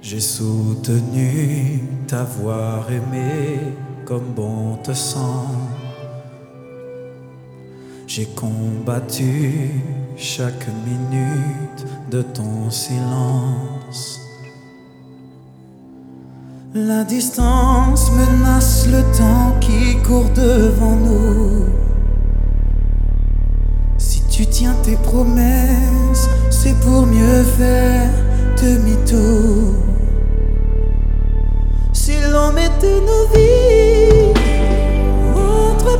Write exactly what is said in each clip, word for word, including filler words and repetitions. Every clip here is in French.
J'ai soutenu t'avoir aimé comme bon te semble. J'ai combattu chaque minute de ton silence. La distance menace le temps qui court devant nous. Si tu tiens tes promesses, c'est pour mieux faire demi-tour. Si l'on mettait nos vies entre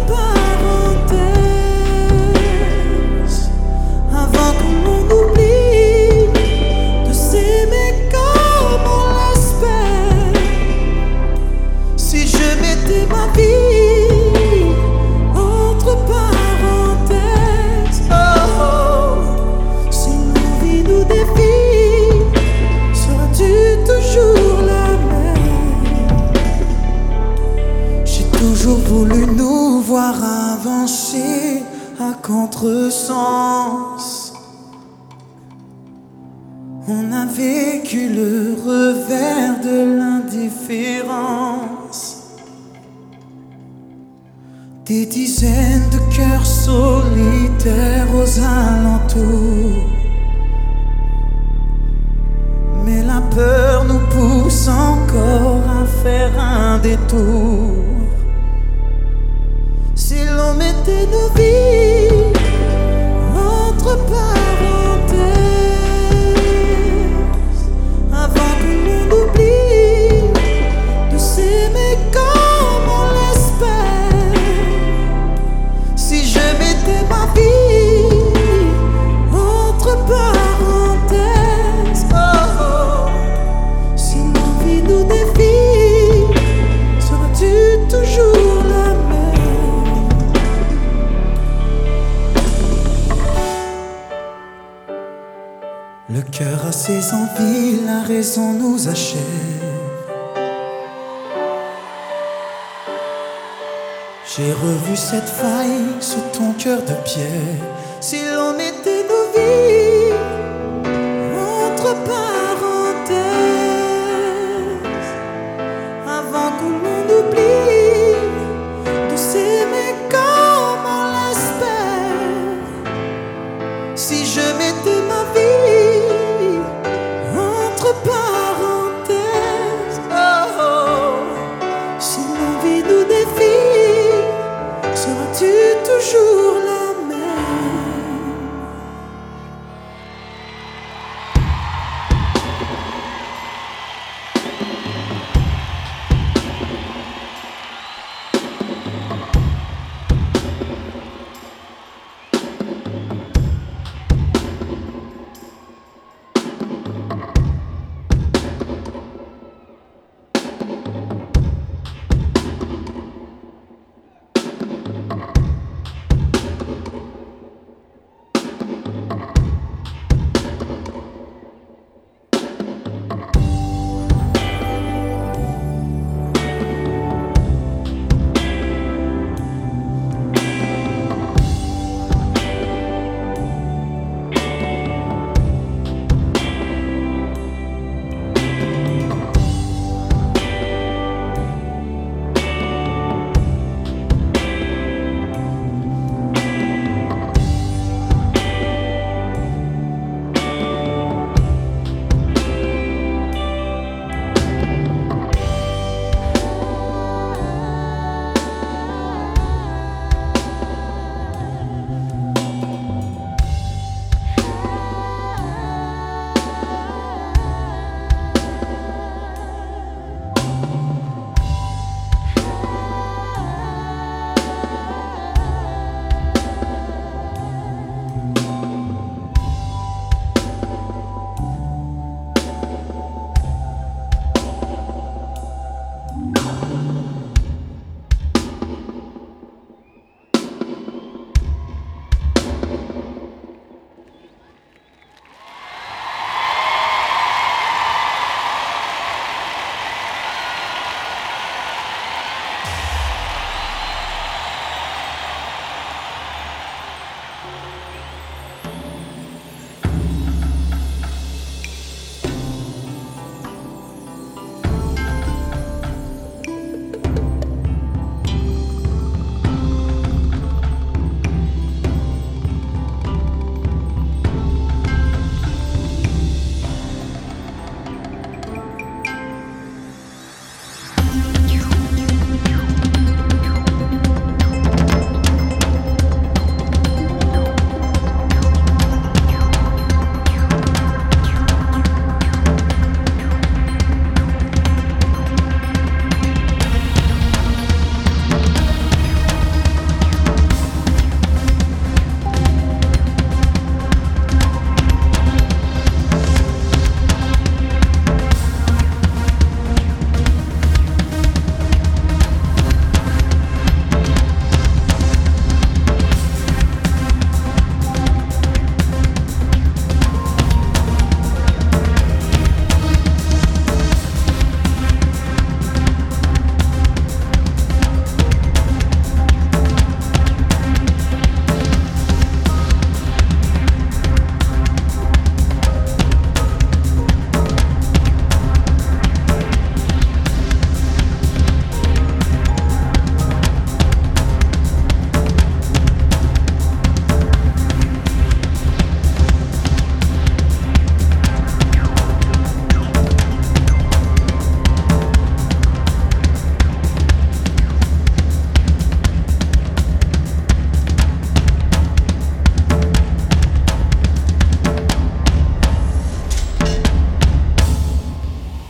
parenthèses, avant qu'on nous oublie de s'aimer comme on l'espère. Si je mettais ma vie entre parenthèses, oh, oh. Si nos vies nous défient, seras-tu toujours la toujours voulu nous voir avancer à contresens. On a vécu le revers de l'indifférence. Des dizaines de cœurs solitaires aux alentours. Mais la peur nous pousse encore à faire un détour. Si l'on mettait nos vies entre parenthèses, avant que l'on oublie de s'aimer comme on l'espère. Si je mettais ma vie entre parenthèses, oh, oh. Si l'envie nous défie, seras-tu toujours là? Le cœur a ses envies, la raison nous achève. J'ai revu cette faille sous ton cœur de pierre. Si l'on est